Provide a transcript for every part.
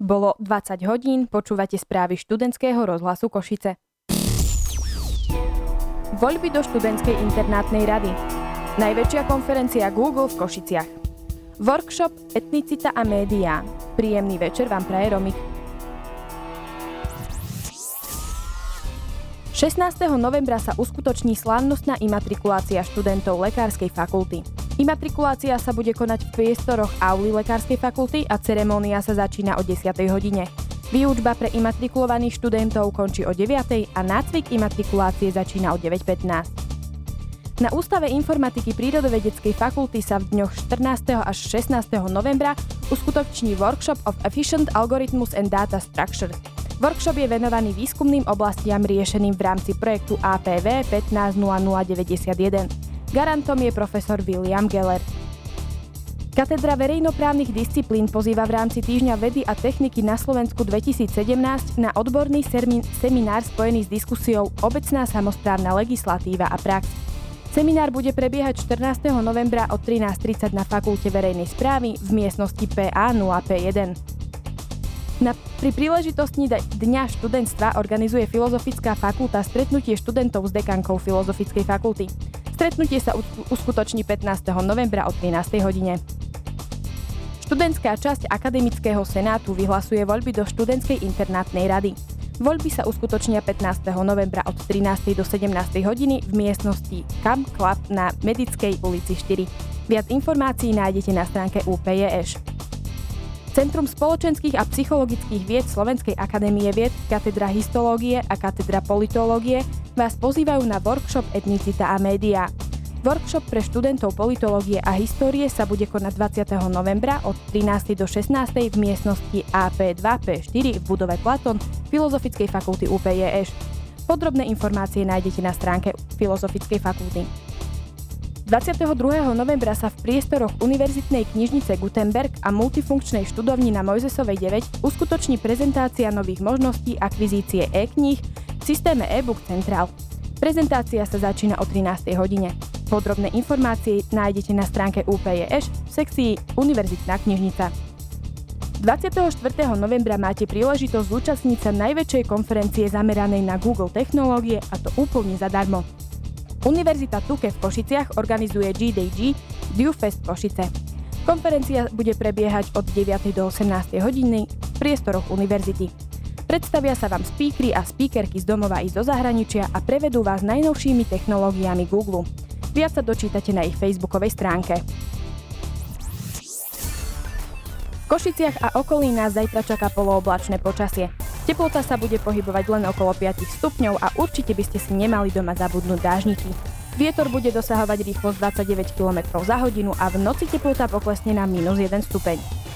Bolo 20 hodín, počúvate správy študentského rozhlasu Košice. Voľby do študentskej internátnej rady. Najväčšia konferencia Google v Košiciach. Workshop Etnicita a médiá. Príjemný večer vám praje Romik. 16. novembra sa uskutoční slávnostná imatrikulácia študentov lekárskej fakulty. Imatrikulácia sa bude konať v priestoroch auly lekárskej fakulty a ceremónia sa začína o 10. hodine. Výučba pre imatrikulovaných študentov končí o 9. a nácvik imatrikulácie začína o 9:15. Na Ústave informatiky Prírodovedeckej fakulty sa v dňoch 14. až 16. novembra uskutoční Workshop of Efficient Algorithms and Data Structures. Workshop je venovaný výskumným oblastiam riešeným v rámci projektu APV 150091. Garantom je profesor William Geller. Katedra verejnoprávnych disciplín pozýva v rámci Týždňa vedy a techniky na Slovensku 2017 na odborný seminár spojený s diskusiou Obecná samosprávna legislatíva a prax. Seminár bude prebiehať 14. novembra od 13:30 na Fakulte verejnej správy v miestnosti PA 0P1. Pri príležitosti Dňa študentstva organizuje Filozofická fakulta stretnutie študentov s dekankou Filozofickej fakulty. Stretnutie sa uskutoční 15. novembra o 13. hodine. Študentská časť Akademického senátu vyhlasuje voľby do študentskej internátnej rady. Voľby sa uskutočnia 15. novembra od 13. do 17. hodiny v miestnosti Camp Club na Medickej ulici 4. Viac informácií nájdete na stránke UPJŠ. Centrum spoločenských a psychologických vied Slovenskej akadémie vied, katedra histológie a katedra politológie vás pozývajú na workshop Etnicita a médiá. Workshop pre študentov politológie a histórie sa bude konať 20. novembra od 13. do 16. v miestnosti AP2P4 v budove Platon Filozofickej fakulty UPJŠ. Podrobné informácie nájdete na stránke Filozofickej fakulty. 22. novembra sa v priestoroch Univerzitnej knižnice Gutenberg a multifunkčnej študovni na Mojzesovej 9 uskutoční prezentácia nových možností akvizície e-kníh v systéme e-book Central. Prezentácia sa začína o 13. hodine. Podrobné informácie nájdete na stránke UPJŠ v sekcii Univerzitná knižnica. 24. novembra máte príležitosť zúčastniť sa najväčšej konferencie zameranej na Google technológie, a to úplne zadarmo. Univerzita TUKE v Košiciach organizuje GDG DewFest Košice. Konferencia bude prebiehať od 9. do 18. hodiny v priestoroch univerzity. Predstavia sa vám speakery a speakerky z domova i zo zahraničia a prevedú vás najnovšími technológiami Google. Viac sa dočítate na ich facebookovej stránke. V Košiciach a okolí nás zajtra čaká polooblačné počasie. Teplota sa bude pohybovať len okolo 5 stupňov a určite by ste si nemali doma zabudnúť dážniky. Vietor bude dosahovať rýchlosť 29 km za hodinu a v noci teplota poklesne na -1 stupeň.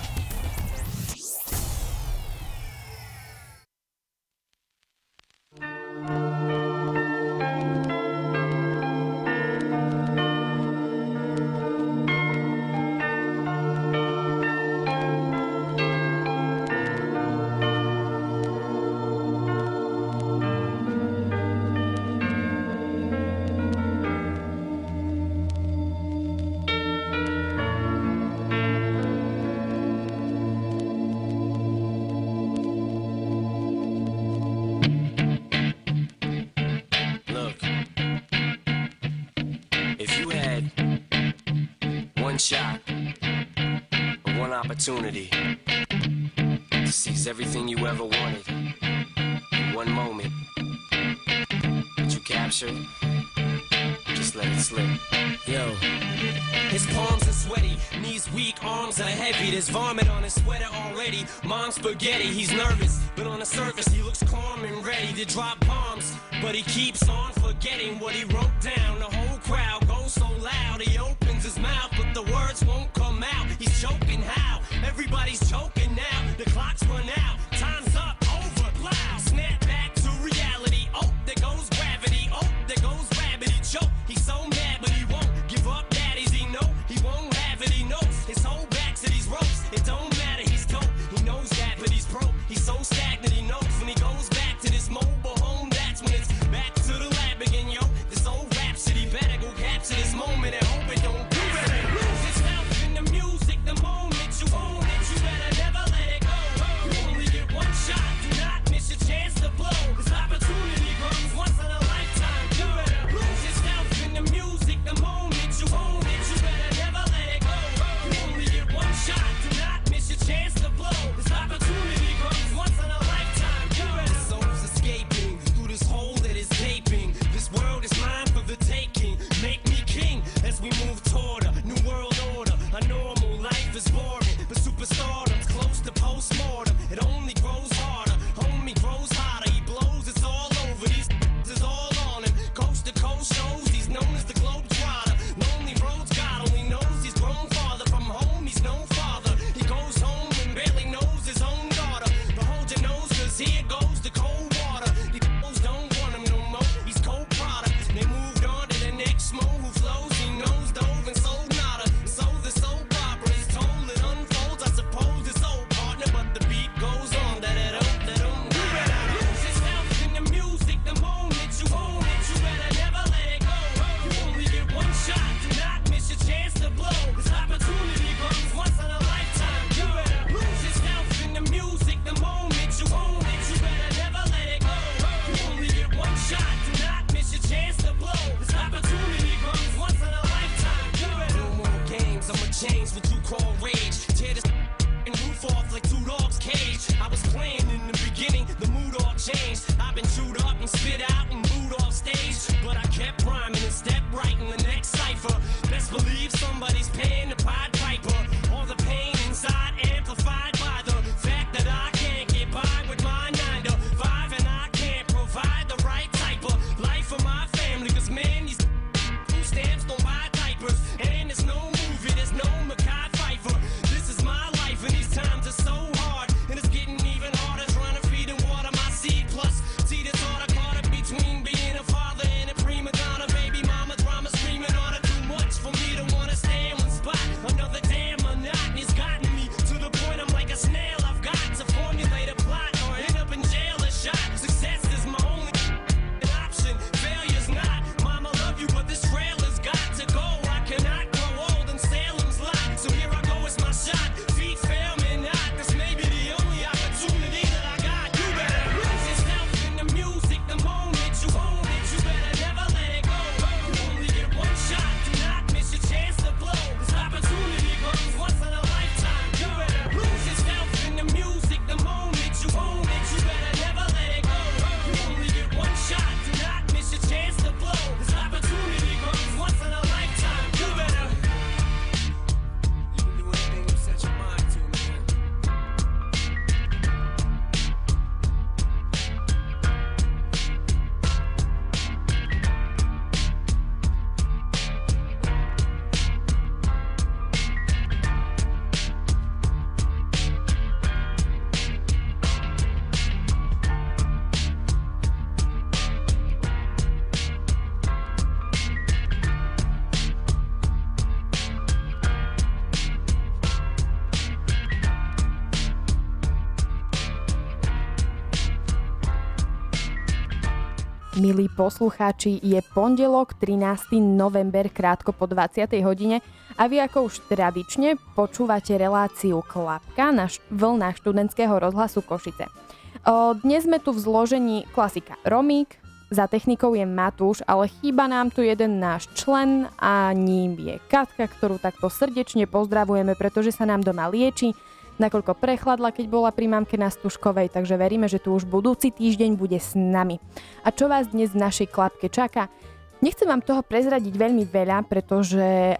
Shot, one opportunity to seize everything you ever wanted in one moment that you captured. Just let it slip. Yo, his palms are sweaty, knees weak, arms are heavy. There's vomit on his sweater already. Mom's spaghetti, he's nervous, but on the surface he looks calm and ready to drop bombs. But he keeps on forgetting what he wrote down. The whole crowd goes so loud, he opens his mouth, but the words won't come out. He's choking how? Everybody's choking now. The clock's run out, time's up, over, loud. Snap back to reality. Oh, there goes gravity. Oh, there goes rabbit. He choke. He's so mad, but he won't give up. Daddies, he know he won't have it. He knows his whole back to these ropes. It don't matter. He's dope. He knows that, but he's broke. He's so stagnant. He knows when he goes back to this mobile home. That's when it's back to the lab again, yo. This old rhapsody better go capture this moment and hope it don't do it. Lose yourself in the music the moment you own it. You better never let it go. You only changed. I've been chewed up and spit out and booed off stage, but I kept rhyming and stepped right in the next cipher. Best believe somebody's paying the Pied Piper. All the pain inside amplified by the fact that I can't get by with my 9 to 5, and I can't provide the right type of life for my family. Cause man, these food stamps don't buy diapers, and there's no movie, there's no Mekhi Phifer. This is my life, and these times are so hard, and it's getting even harder trying to feed and water my seed. Plus, see the thought I caught it between being a father and a prima donna. Baby mama drama screaming on her, too much for me to wanna stay in one spot. Another damn monotony's gotten me to the point I'm like a snail. I've got to formulate a plot or end up in jail or shot. Success is my only option, failure's not. Mama love you, but this trailer's got to go. I cannot grow old in Salem's Lot, so here I go, it's my shot. Feet fail me not, this may be the only opportunity that I got. You better lose yourself in the music the moment you own it. You better never let it go. You only get one shot, do not miss your chance to blow. This opportunity comes once in a lifetime. You better lose yourself in the music the moment you own it. You better never let it go. You only get one shot, do not miss your chance to blow. This opportunity comes once in a lifetime. You better. You can do anything you set your mind to, man. Milí poslucháči, je pondelok 13. november krátko po 20. hodine a vy ako už tradične počúvate reláciu Klapka na vlnách študentského rozhlasu Košice. Dnes sme tu v zložení klasika Romík, za technikou je Matúš, ale chýba nám tu jeden náš člen a ním je Katka, ktorú takto srdečne pozdravujeme, pretože sa nám doma lieči, nakoľko prechladla, keď bola pri mamke na Stužkovej, takže veríme, že tu už budúci týždeň bude s nami. A čo vás dnes v našej klapke čaká? Nechcem vám toho prezradiť veľmi veľa, pretože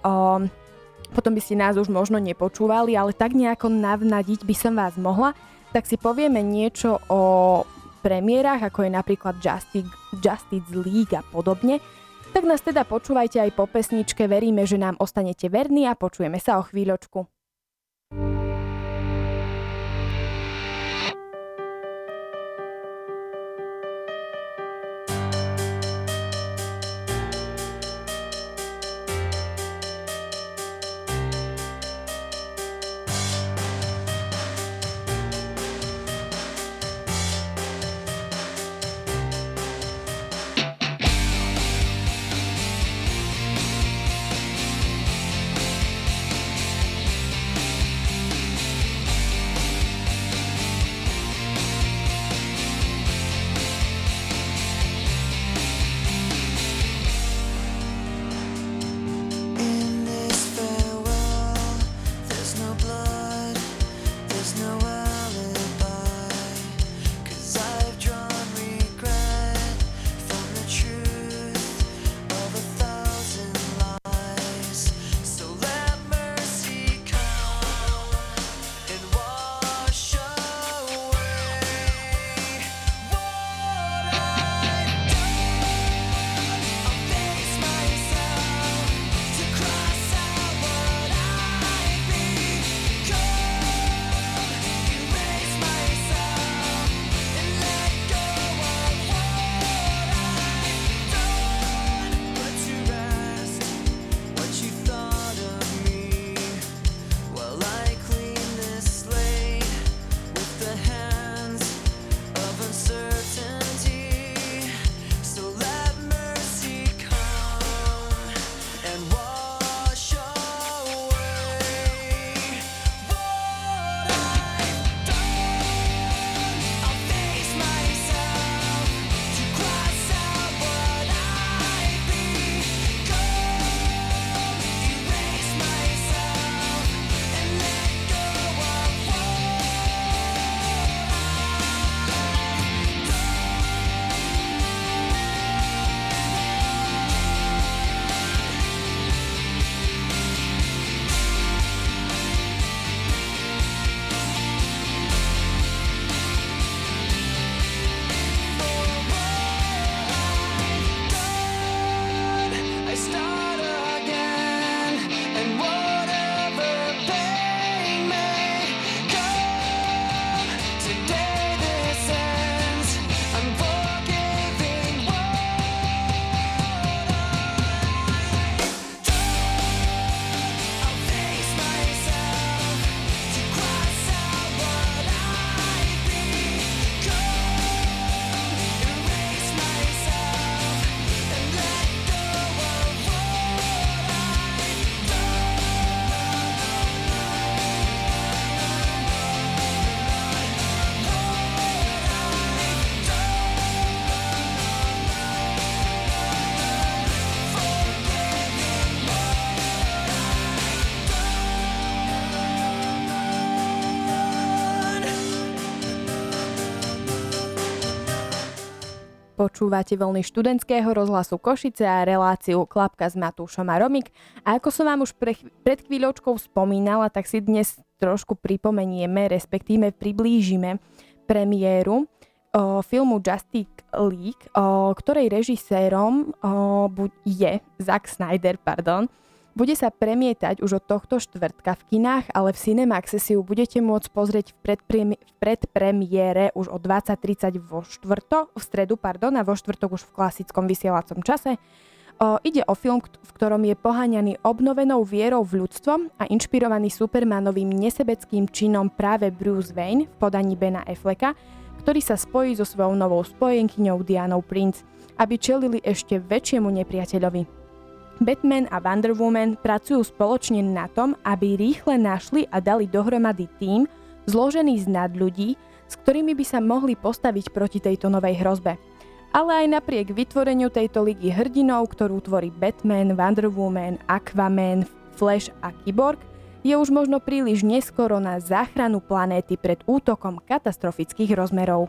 potom by ste nás už možno nepočúvali, ale tak nejako navnadiť by som vás mohla. Tak si povieme niečo o premiérach, ako je napríklad Justice League a podobne. Tak nás teda počúvajte aj po pesničke, veríme, že nám ostanete verní a počujeme sa o chvíľočku. You Počúvate vlny študentského rozhlasu Košice a reláciu Klapka s Matúšom a Romik. A ako som vám už pred chvíľočkou spomínala, tak si dnes trošku pripomenieme, respektíve priblížime premiéru filmu Justice League, ktorej režisérom je Zack Snyder, Bude sa premietať už od tohto štvrtka v kinách, ale v Cinemaxe si ju budete môcť pozrieť v predpremiére už o 20:30 v stredu a vo štvrtok už v klasickom vysielacom čase. Ide o film, v ktorom je poháňaný obnovenou vierou v ľudstvo a inšpirovaný Supermanovým nesebeckým činom práve Bruce Wayne v podaní Bena Afflecka, ktorý sa spojí so svojou novou spojenkyňou Dianou Prince, aby čelili ešte väčšiemu nepriateľovi. Batman a Wonder Woman pracujú spoločne na tom, aby rýchle našli a dali dohromady tím zložený z nadľudí, s ktorými by sa mohli postaviť proti tejto novej hrozbe. Ale aj napriek vytvoreniu tejto ligy hrdinov, ktorú tvorí Batman, Wonder Woman, Aquaman, Flash a Cyborg, je už možno príliš neskoro na záchranu planéty pred útokom katastrofických rozmerov.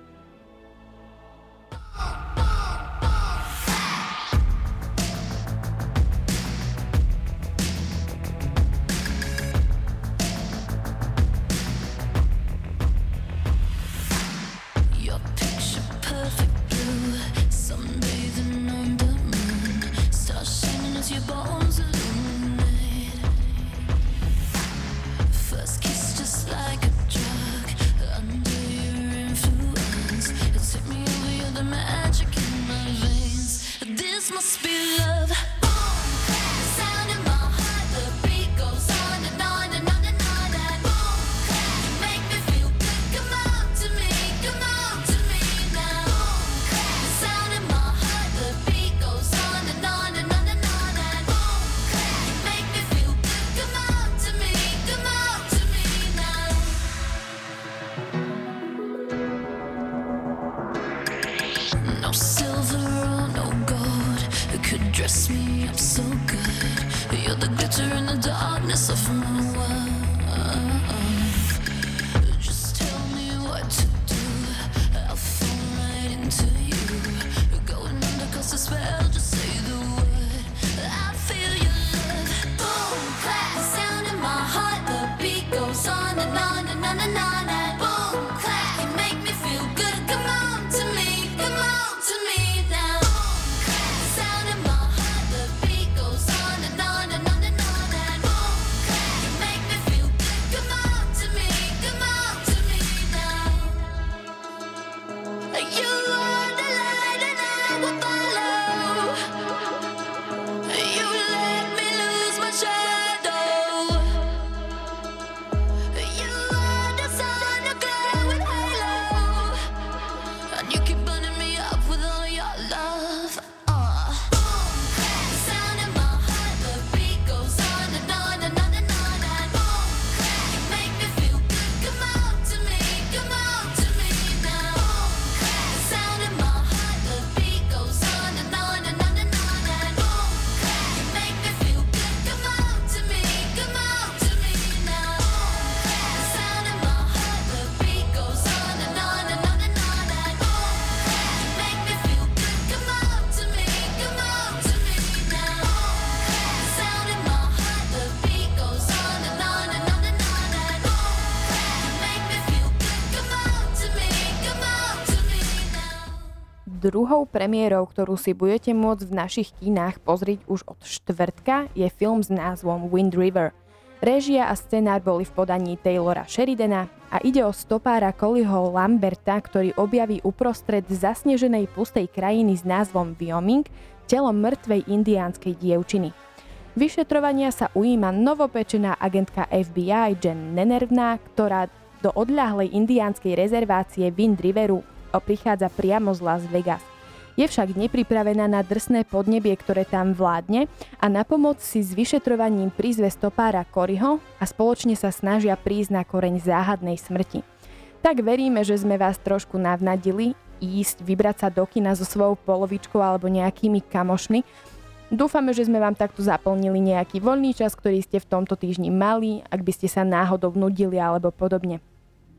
Druhou premiérou, ktorú si budete môcť v našich kinách pozrieť už od štvrtka, je film s názvom Wind River. Réžia a scenár boli v podaní Taylora Sheridana a ide o stopára Collyho Lamberta, ktorý objaví uprostred zasneženej pustej krajiny s názvom Wyoming telo mŕtvej indiánskej dievčiny. Vyšetrovania sa ujíma novopečená agentka FBI Jen Nenervná, ktorá do odľahlej indiánskej rezervácie Wind Riveru prichádza priamo z Las Vegas. Je však nepripravená na drsné podnebie, ktoré tam vládne a na pomoc si s vyšetrovaním prizve stopára Coryho a spoločne sa snažia prísť na koreň záhadnej smrti. Tak veríme, že sme vás trošku navnadili vybrať sa do kina so svojou polovičkou alebo nejakými kamošmi. Dúfame, že sme vám takto zaplnili nejaký voľný čas, ktorý ste v tomto týždni mali, ak by ste sa náhodou nudili alebo podobne.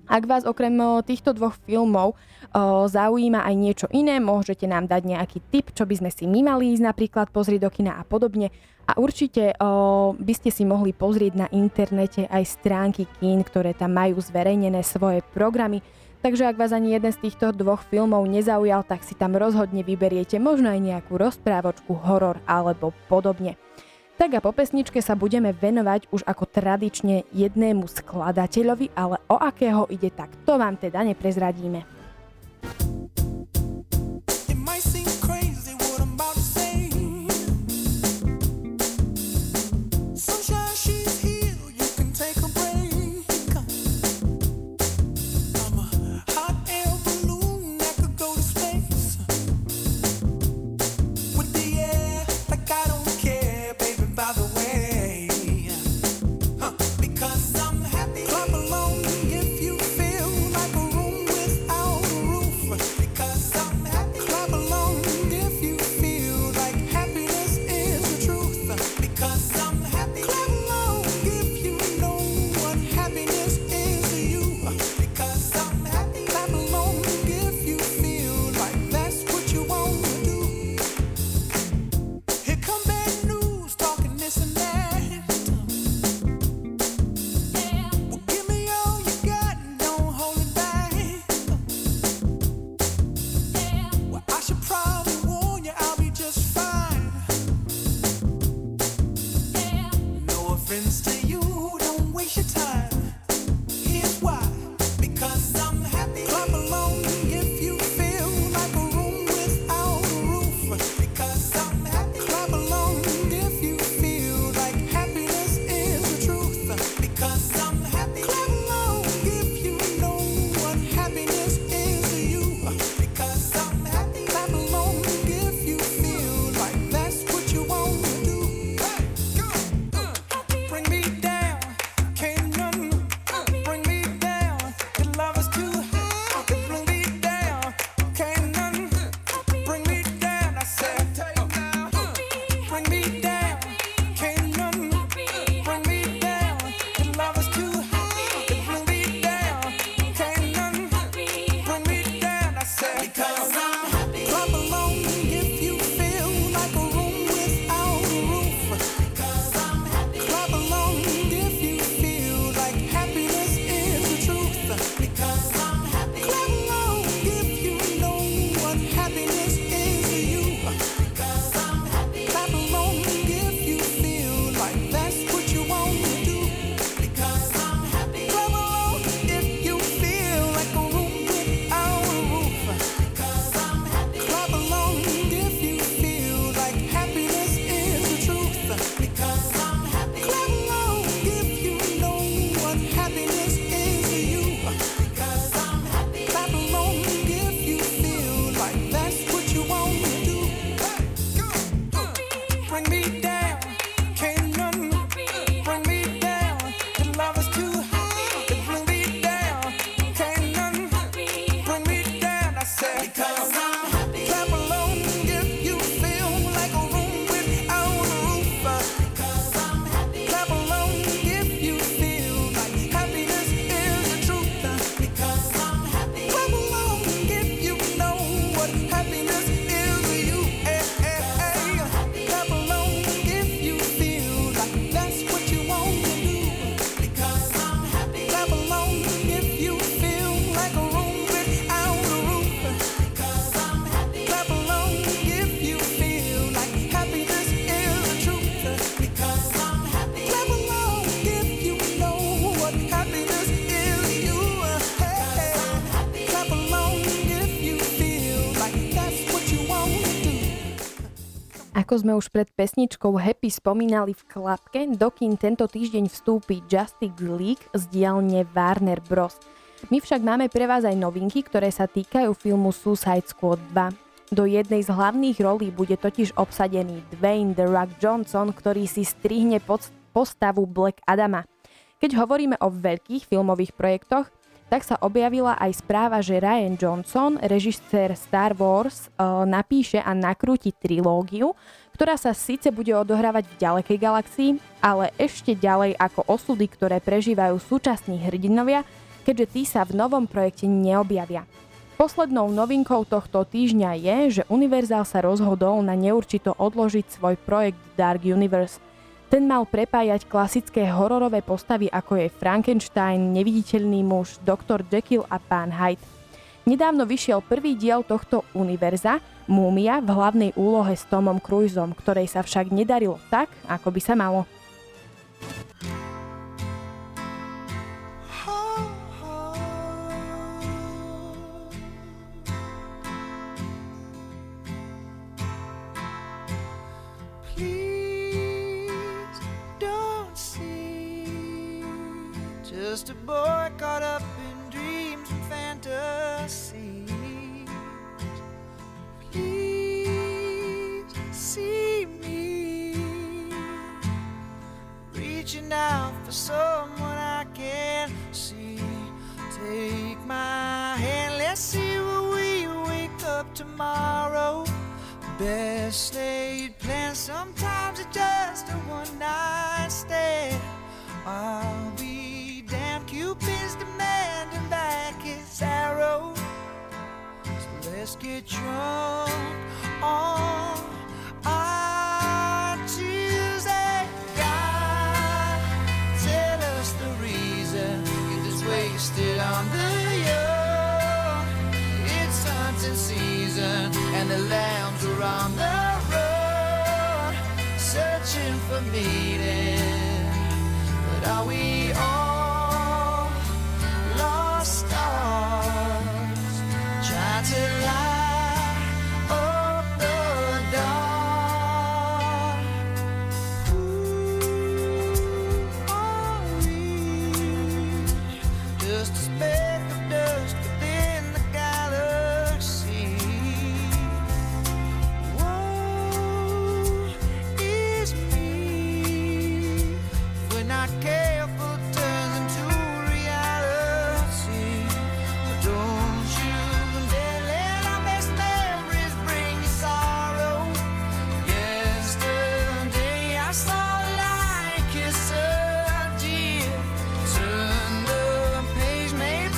Ak vás okrem týchto dvoch filmov zaujíma aj niečo iné, môžete nám dať nejaký tip, čo by sme si my mali ísť napríklad pozrieť do kina a podobne. A určite by ste si mohli pozrieť na internete aj stránky kín, ktoré tam majú zverejnené svoje programy. Takže ak vás ani jeden z týchto dvoch filmov nezaujal, tak si tam rozhodne vyberiete možno aj nejakú rozprávočku, horor alebo podobne. Tak a po pesničke sa budeme venovať už ako tradične jednému skladateľovi, ale o akého ide, tak to vám teda neprezradíme. Ako sme už pred pesničkou Happy spomínali v klapke, do kín tento týždeň vstúpi Justice League z dielne Warner Bros. My však máme pre vás aj novinky, ktoré sa týkajú filmu Suicide Squad 2. Do jednej z hlavných rolí bude totiž obsadený Dwayne The Rock Johnson, ktorý si strihne postavu Black Adama. Keď hovoríme o veľkých filmových projektoch, tak sa objavila aj správa, že Rian Johnson, režisér Star Wars, napíše a nakrúti trilógiu, ktorá sa síce bude odohrávať v ďalekej galaxii, ale ešte ďalej ako osudy, ktoré prežívajú súčasní hrdinovia, keďže tí sa v novom projekte neobjavia. Poslednou novinkou tohto týždňa je, že Universal sa rozhodol na neurčito odložiť svoj projekt Dark Universe. Ten mal prepájať klasické hororové postavy ako je Frankenstein, Neviditeľný muž, Dr. Jekyll a pán Hyde. Nedávno vyšiel prvý diel tohto univerza, Múmia, v hlavnej úlohe s Tomom Cruisom, ktorej sa však nedarilo tak, ako by sa malo. Just a boy caught up in dreams and fantasies. Please see me reaching out for someone I can't see. Take my hand, let's see where we wake up tomorrow. Best laid plans, sometimes it's just a one-night stand. I'll be damn, Cupid's demanding back his arrow. So let's get drunk on our Tuesday. God, tell us the reason get this wasted on the young. It's hunting season and the lambs are on the run, searching for meaning. Are we all lost stars trying to light up the dark? Who are we? Just a speck of dust within the galaxy. Woe is me if we're not careful, turns into reality. But don't you dare let our best memories bring you sorrow. Yesterday I saw a light kiss a deer. Turn the page, maybe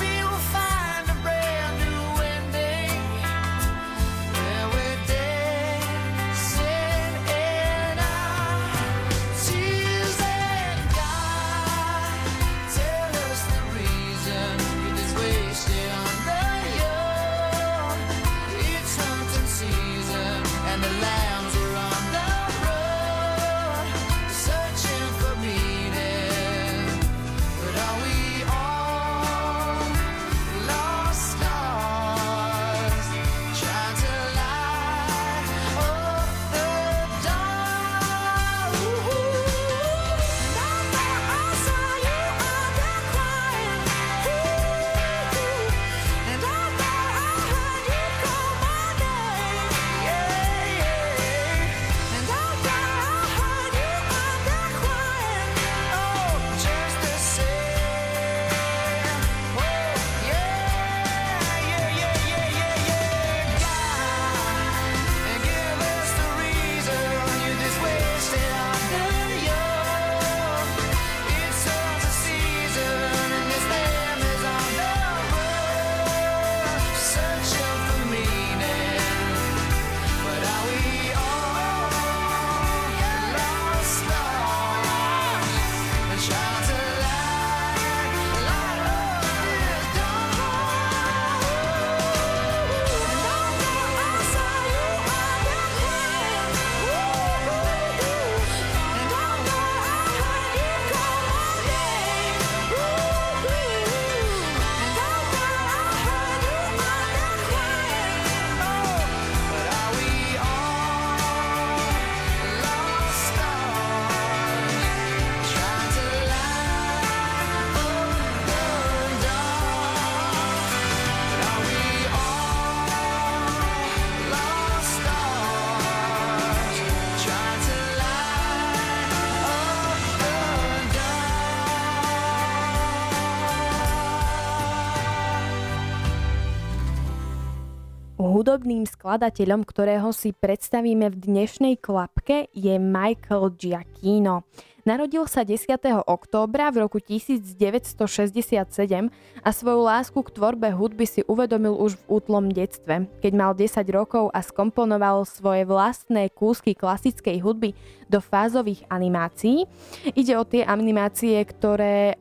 hudobným skladateľom, ktorého si predstavíme v dnešnej klapke, je Michael Giacchino. Narodil sa 10. októbra v roku 1967 a svoju lásku k tvorbe hudby si uvedomil už v útlom detstve, keď mal 10 rokov a skomponoval svoje vlastné kúsky klasickej hudby do fázových animácií. Ide o tie animácie, ktoré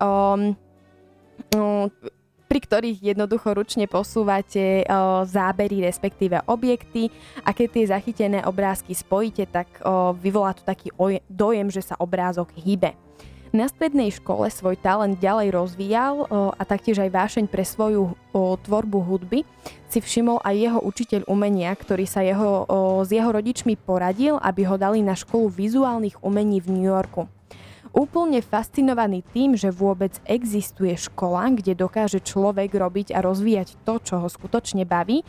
pri ktorých jednoducho ručne posúvate zábery, respektíve objekty, a keď tie zachytené obrázky spojíte, tak vyvolá to taký dojem, že sa obrázok hýbe. Na strednej škole svoj talent ďalej rozvíjal a taktiež aj vášeň pre svoju tvorbu hudby si všimol aj jeho učiteľ umenia, ktorý sa s jeho rodičmi poradil, aby ho dali na školu vizuálnych umení v New Yorku. Úplne fascinovaný tým, že vôbec existuje škola, kde dokáže človek robiť a rozvíjať to, čo ho skutočne baví,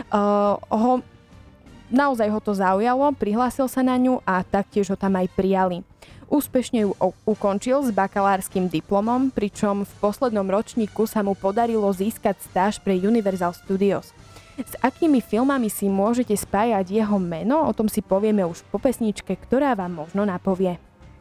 naozaj ho to zaujalo, prihlásil sa na ňu a taktiež ho tam aj prijali. Úspešne ju ukončil s bakalárskym diplomom, pričom v poslednom ročníku sa mu podarilo získať stáž pre Universal Studios. S akými filmami si môžete spájať jeho meno, o tom si povieme už po pesničke, ktorá vám možno napovie.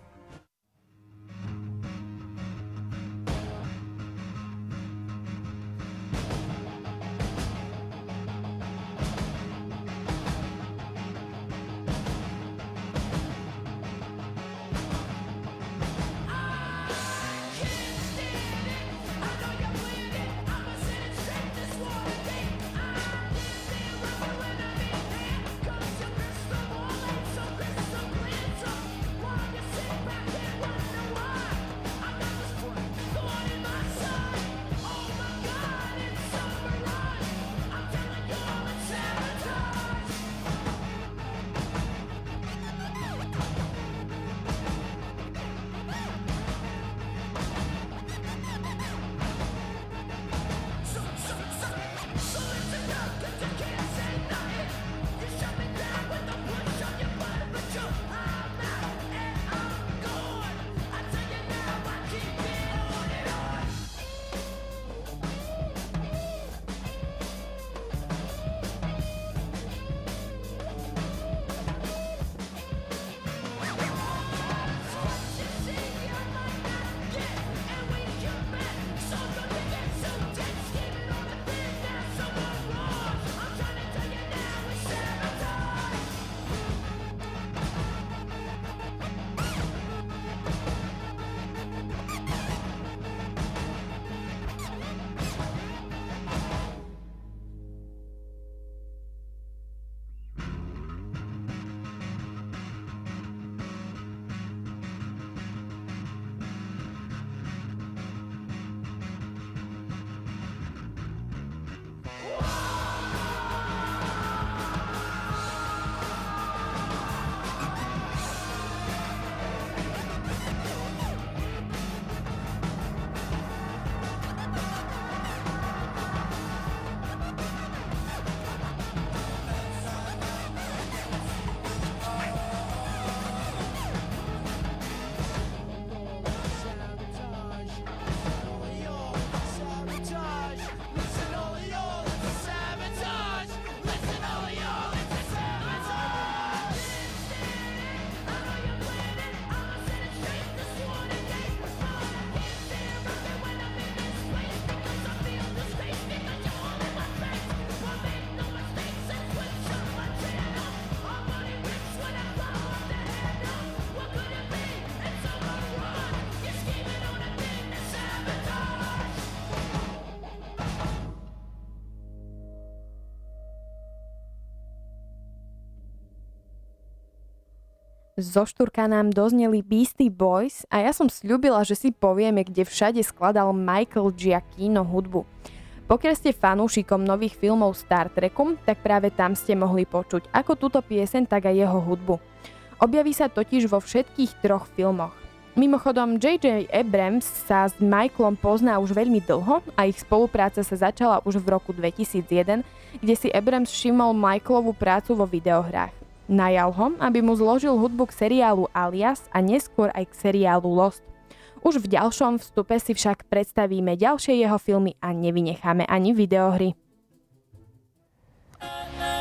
Zo štúrka nám dozneli Beastie Boys a ja som sľúbila, že si povieme, kde všade skladal Michael Giacchino hudbu. Pokiaľ ste fanúšikom nových filmov Star Treku, tak práve tam ste mohli počuť ako túto pieseň, tak aj jeho hudbu. Objaví sa totiž vo všetkých troch filmoch. Mimochodom, J.J. Abrams sa s Michaelom pozná už veľmi dlho a ich spolupráca sa začala už v roku 2001, kde si Abrams všimol Michaelovú prácu vo videohrách. Najal ho, aby mu zložil hudbu k seriálu Alias a neskôr aj k seriálu Lost. Už v ďalšom vstupe si však predstavíme ďalšie jeho filmy a nevynecháme ani videohry.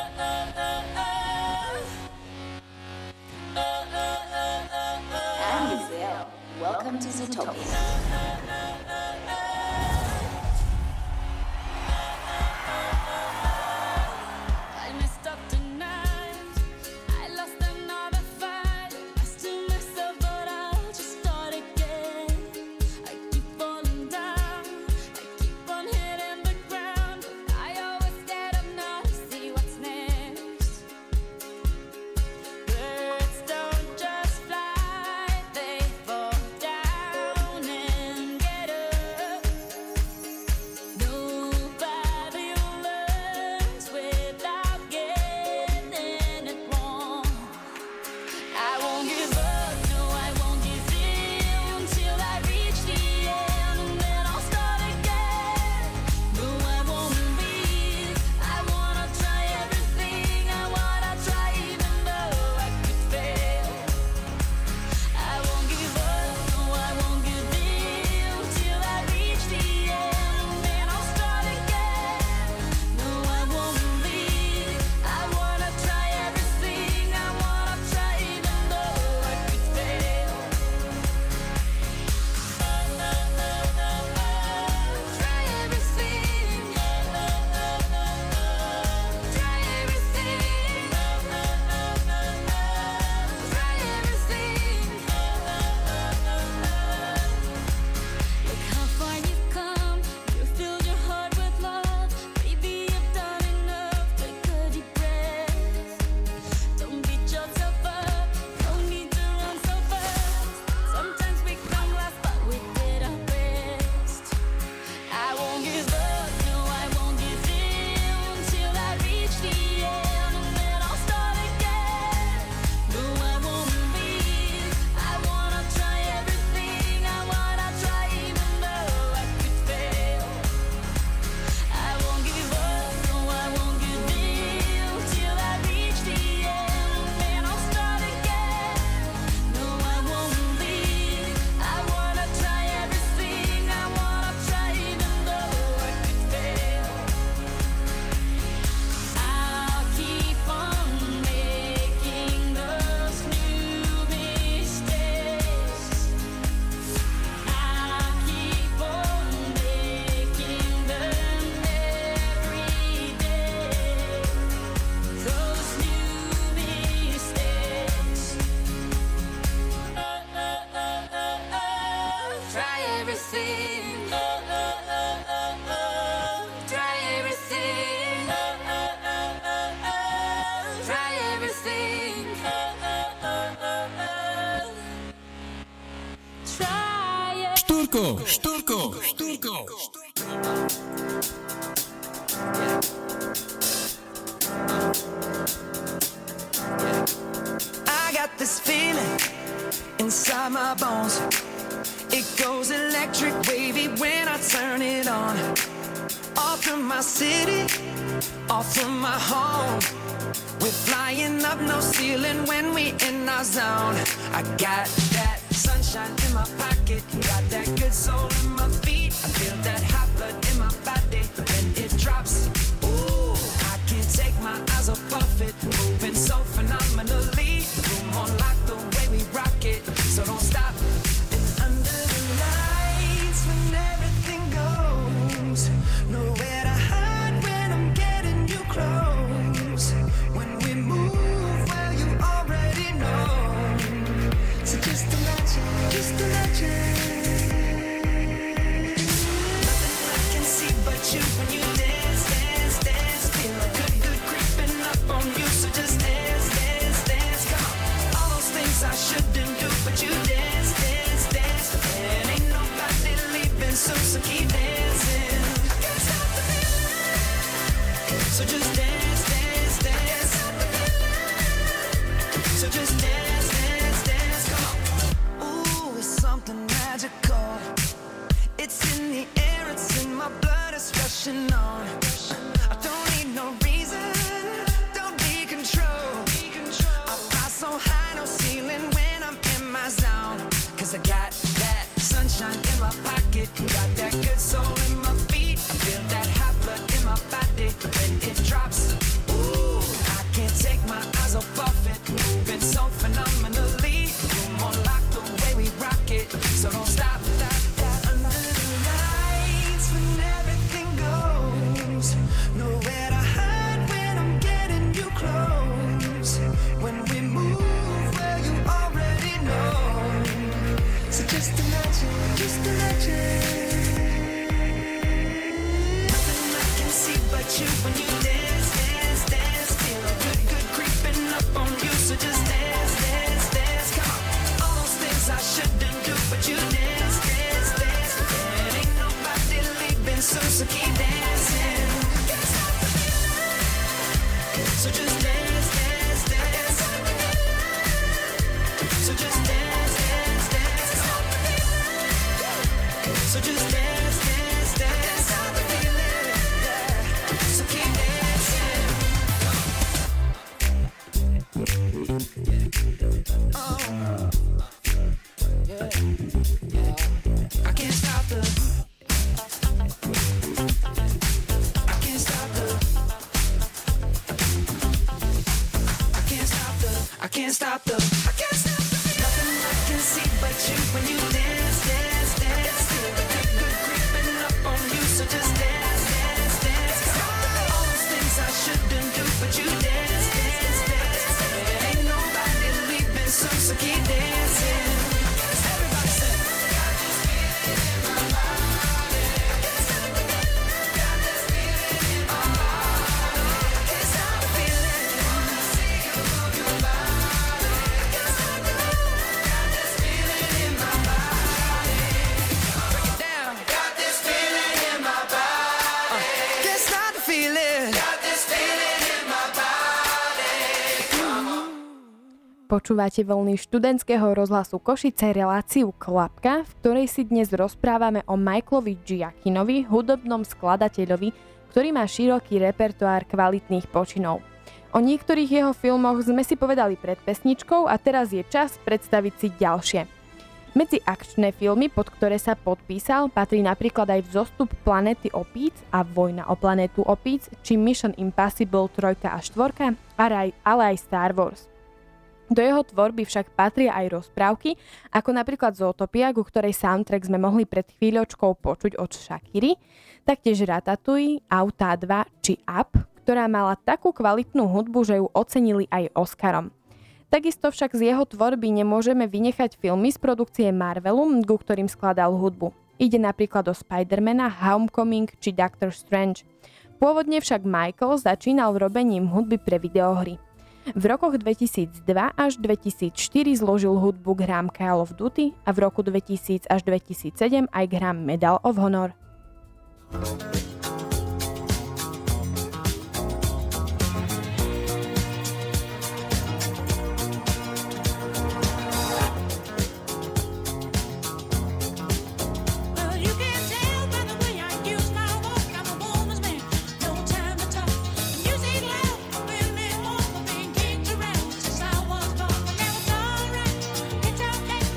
won't give up, no, I won't give in till I reach the end, and then I'll start again. No, I won't leave. I wanna try everything. I wanna try even though I could fail. I won't give up, no, I won't give in till I reach the end, and then I'll start again. No, I won't leave. I wanna try everything. I wanna try even though I could fail. I'll keep on making those new mistakes. I'll keep on making them every day. Those new mistakes. Try everything. Try everything. Try everything. Try it. Štúrko. I got this feeling inside my bones. It goes electric wavy when I turn it on. Off from my city, off from my home. We're flying up no ceiling when we in our zone. I got that sunshine in my pocket, got that good soul in my feet. I feel that hot blood in my body when it drops. Ooh, I can't take my eyes off of it, moving so phenomenally. Room on lock the way we rock it, so don't stop. And under the lights when everything goes, nowhere to hide when I'm getting you close. When we move, well you already know. So just imagine. Nothing I can see but you when you dance. Feel good creeping up on you. So just dance. Come on. All those things I shouldn't do, but you dance. And ain't nobody leaving soon, so keep dancing. Can't stop the feeling. So just dance. So just dance. Come on. Ooh, it's something magical. It's in the air, it's in my blood, it's rushing on. I don't need no reason, don't need control. I fly so high, no ceiling when I'm in my zone. 'Cause I got that sunshine in my pocket, got that good soul in my feet. I feel that hot blood in my body when it drops. Ooh, I can't take my eyes off of it, moving so phenomenally. Room on lock the way we rock it, so don't stop. Under the lights when everything goes, nowhere to hide when I'm getting you close. When we move, well you already know. So just imagine. Nothing I can see but you when you dance. Feel good creeping up on you. So just dance. Come on. All those things I shouldn't do, but you dance. And ain't nobody leaving soon, so keep dancing. Can't stop the feeling. So just dance. So just dance. So just dance. Can't stop the feeling. So keep dancing. Oh, yeah. I can't stop the Počúvate vlny študentského rozhlasu Košice reláciu Klapka, v ktorej si dnes rozprávame o Michaelovi Giacchinovi, hudobnom skladateľovi, ktorý má široký repertoár kvalitných počinov. O niektorých jeho filmoch sme si povedali pred pesničkou a teraz je čas predstaviť si ďalšie. Medzi akčné filmy, pod ktoré sa podpísal, patrí napríklad aj Vzostup planéty opíc a Vojna o planétu opíc, či Mission Impossible 3 a 4, ale aj Star Wars. Do jeho tvorby však patria aj rozprávky, ako napríklad Zootopia, ku ktorej soundtrack sme mohli pred chvíľočkou počuť od Shakiry, taktiež Ratatouille, Autá 2 či Up, ktorá mala takú kvalitnú hudbu, že ju ocenili aj Oscarom. Takisto však z jeho tvorby nemôžeme vynechať filmy z produkcie Marvelu, ku ktorým skladal hudbu. Ide napríklad o Spidermana, Homecoming či Doctor Strange. Pôvodne však Michael začínal robením hudby pre videohry. V rokoch 2002 až 2004 zložil hudbu k hrám Call of Duty a v roku 2000 až 2007 aj k hrám Medal of Honor.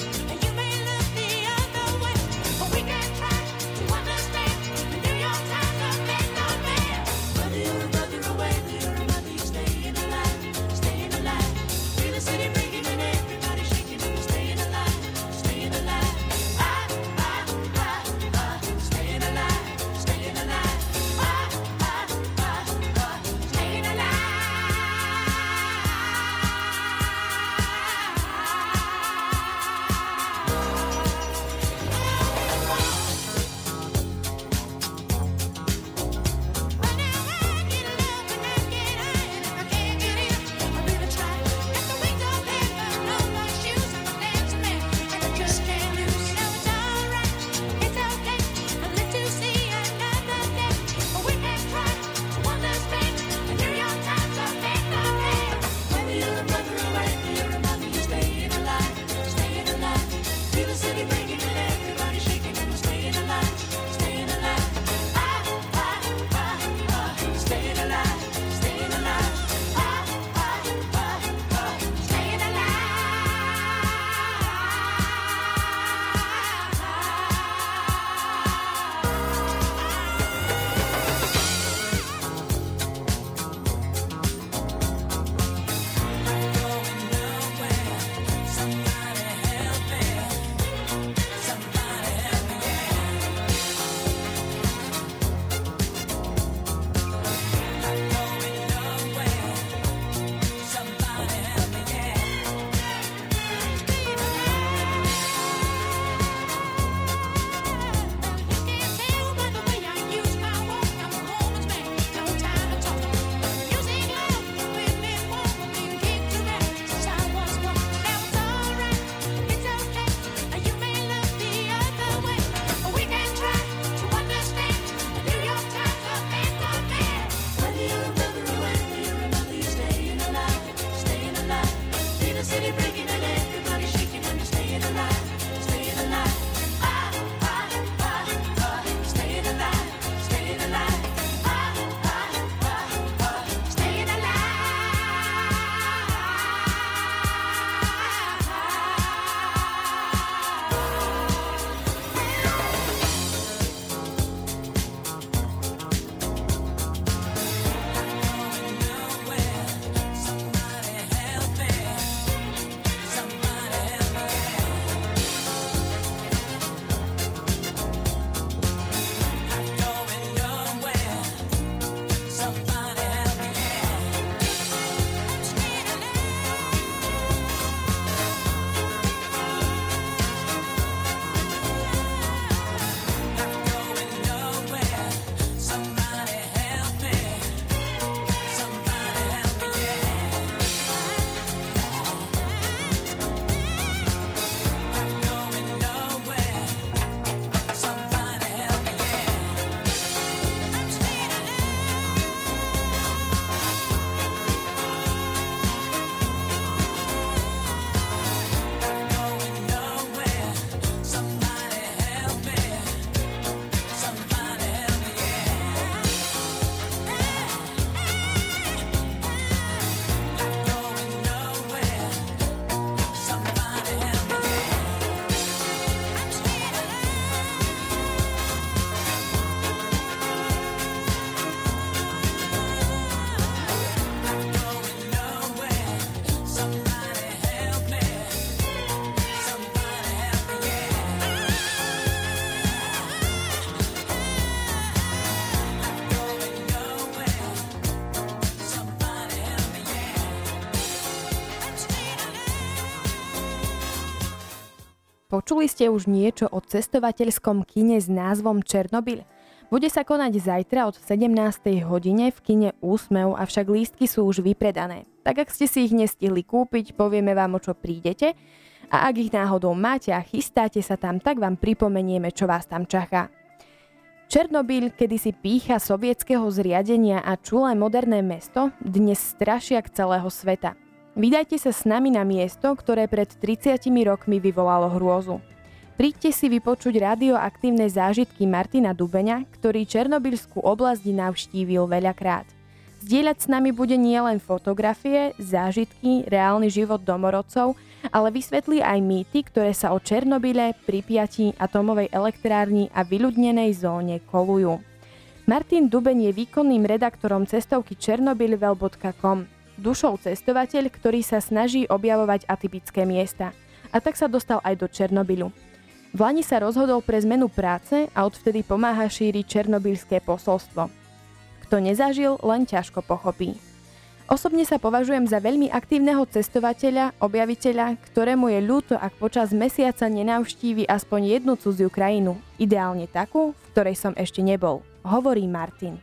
We can try to understand the New York Times. Počuli ste už niečo o cestovateľskom kine s názvom Černobyl? Bude sa konať zajtra od 17. hodine v kine Úsmev, avšak lístky sú už vypredané. Tak ak ste si ich nestihli kúpiť, povieme vám, o čo prídete. A ak ich náhodou máte a chystáte sa tam, tak vám pripomenieme, čo vás tam čaká. Černobyl, kedysi pýcha sovietskeho zriadenia a čulé moderné mesto, dnes strašiak celého sveta. Vydajte sa s nami na miesto, ktoré pred 30 rokmi vyvolalo hrôzu. Príďte si vypočuť radioaktívne zážitky Martina Dubeňa, ktorý Černobylskú oblasť navštívil veľakrát. Zdieľať s nami bude nielen fotografie, zážitky, reálny život domorodcov, ale vysvetlí aj mýty, ktoré sa o Černobyle, Pripjati, atomovej elektrárni a vyľudnenej zóne kolujú. Martin Dubeň je výkonným redaktorom cestovky chernobylvel.com. Dušou cestovateľ, ktorý sa snaží objavovať atypické miesta. A tak sa dostal aj do Černobylu. V lani sa rozhodol pre zmenu práce a odvtedy pomáha šíriť černobylské posolstvo. Kto nezažil, len ťažko pochopí. Osobne sa považujem za veľmi aktívneho cestovateľa, objaviteľa, ktorému je ľúto, ak počas mesiaca nenavštívi aspoň jednu cudziu krajinu, ideálne takú, v ktorej som ešte nebol, hovorí Martin.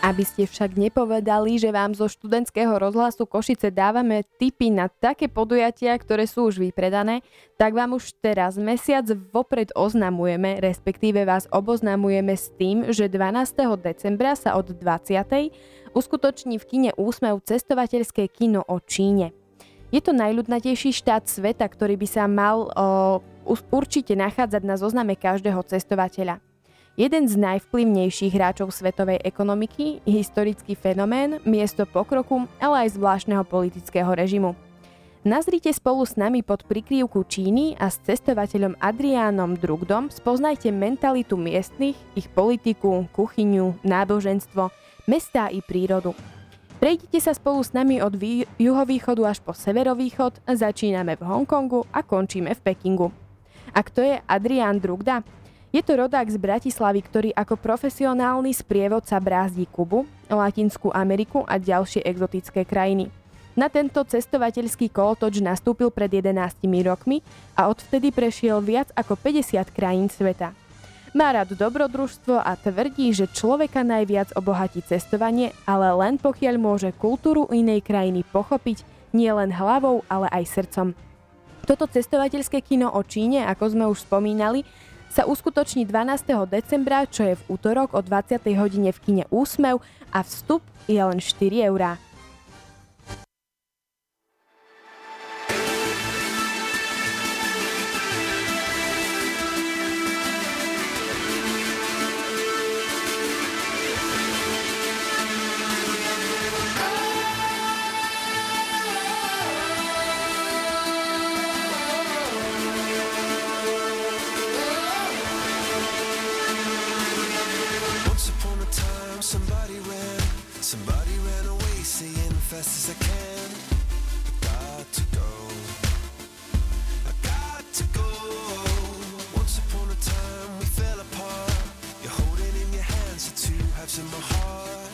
Aby ste však nepovedali, že vám zo študentského rozhlasu Košice dávame tipy na také podujatia, ktoré sú už vypredané, tak vám už teraz mesiac vopred oznamujeme, respektíve vás oboznamujeme s tým, že 12. decembra sa od 20. uskutoční v kine Úsmev cestovateľské kino o Číne. Je to najľudnatejší štát sveta, ktorý by sa mal určite nachádzať na zozname každého cestovateľa. Jeden z najvplyvnejších hráčov svetovej ekonomiky, historický fenomén, miesto pokroku, ale aj zvláštneho politického režimu. Nazrite spolu s nami pod prikryvku Číny a s cestovateľom Adriánom Drugdom spoznajte mentalitu miestnych, ich politiku, kuchyňu, náboženstvo, mestá i prírodu. Prejdite sa spolu s nami od juhovýchodu až po severovýchod, začíname v Hongkongu a končíme v Pekingu. A kto je Adrián Drugda? Je to rodák z Bratislavy, ktorý ako profesionálny sprievodca brázdi Kubu, Latinskú Ameriku a ďalšie exotické krajiny. Na tento cestovateľský kolotoč nastúpil pred 11 rokmi a odvtedy prešiel viac ako 50 krajín sveta. Má rád dobrodružstvo a tvrdí, že človeka najviac obohatí cestovanie, ale len pokiaľ môže kultúru inej krajiny pochopiť nie len hlavou, ale aj srdcom. Toto cestovateľské kino o Číne, ako sme už spomínali, sa uskutoční 12. decembra, čo je v útorok o 20. hodine v kine Úsmev a vstup je len 4 eurá. Somebody ran away, saying fast as I can. I got to go. Once upon a time we fell apart. You're holding in your hands the two halves of my heart.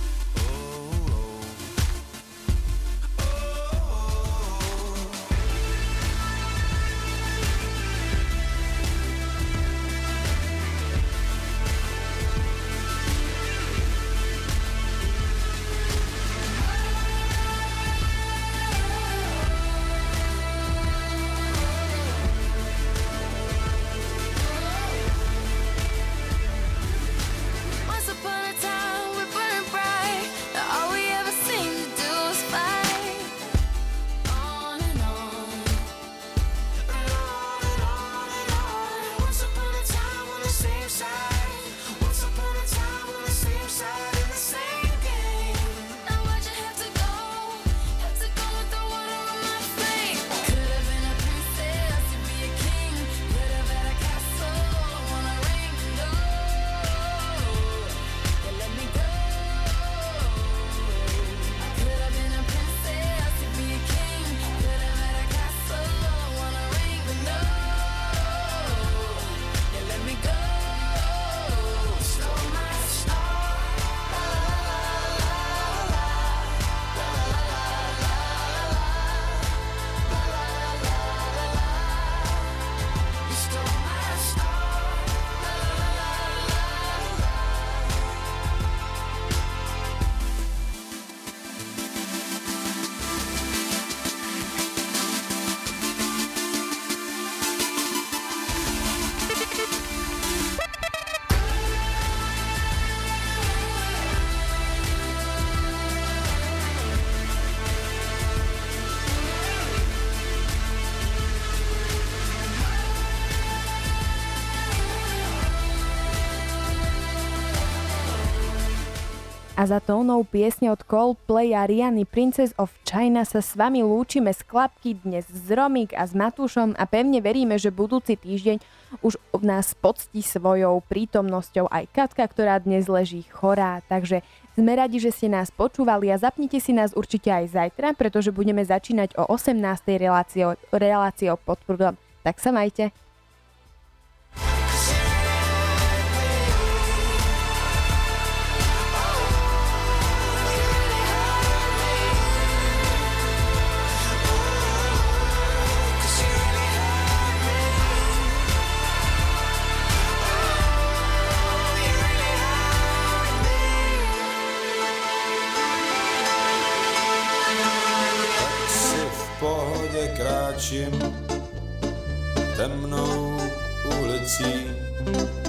A za tónou piesne od Coldplay a Rihanny Princess of China sa s vami lúčime z klapky dnes s Romik a s Matúšom a pevne veríme, že budúci týždeň už nás poctí svojou prítomnosťou aj Katka, ktorá dnes leží chorá. Takže sme radi, že ste nás počúvali a zapnite si nás určite aj zajtra, pretože budeme začínať o 18. reláciou pod prúdom. Tak sa majte. kráčím temnou ulicí